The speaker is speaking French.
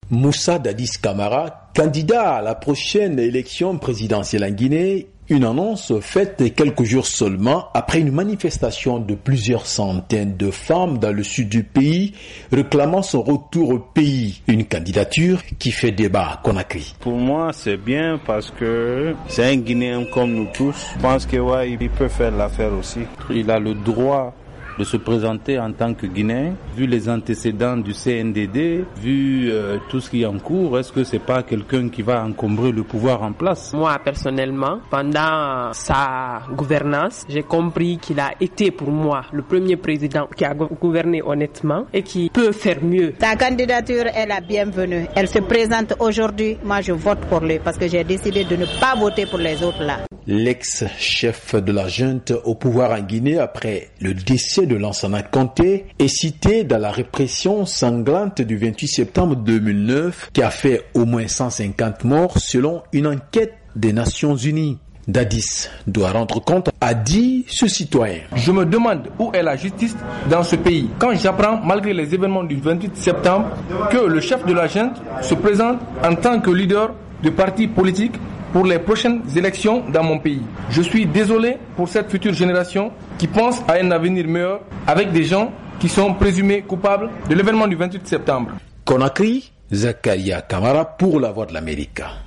Moussa Dadis Camara, candidat à la prochaine élection présidentielle en Guinée, une annonce faite quelques jours seulement après une manifestation de plusieurs centaines de femmes dans le sud du pays réclamant son retour au pays. Une candidature qui fait débat à Conakry. Pour moi, c'est bien parce que c'est un Guinéen comme nous tous. Je pense que il peut faire l'affaire aussi. Il a le droit de se présenter en tant que Guinéen, vu les antécédents du CNDD, vu tout ce qui est en cours, est-ce que c'est pas quelqu'un qui va encombrer le pouvoir en place? Moi, personnellement, pendant sa gouvernance, j'ai compris qu'il a été pour moi le premier président qui a gouverné honnêtement et qui peut faire mieux. Ta candidature est la bienvenue. Elle se présente aujourd'hui. Moi, je vote pour lui parce que j'ai décidé de ne pas voter pour les autres là. L'ex-chef de la junte au pouvoir en Guinée après le décès de Lansana Conté est cité dans la répression sanglante du 28 septembre 2009 qui a fait au moins 150 morts selon une enquête des Nations Unies. Dadis doit rendre compte, a dit ce citoyen. Je me demande où est la justice dans ce pays. Quand j'apprends, malgré les événements du 28 septembre, que le chef de la junte se présente en tant que leader de parti politique pour les prochaines élections dans mon pays. Je suis désolé pour cette future génération qui pense à un avenir meilleur avec des gens qui sont présumés coupables de l'événement du 28 septembre. Conakry, Zakaria Kamara pour la Voix de l'Amérique.